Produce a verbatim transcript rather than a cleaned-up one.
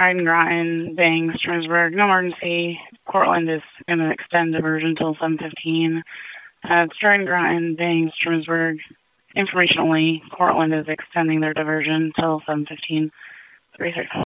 Dryden, Groton, Bangs, Trimsburg, no emergency. Cortland is going to extend diversion until seven fifteen. Uh, Dryden, Groton, Bangs, Trimsburg, information only. Cortland is extending their diversion until seven fifteen. three six.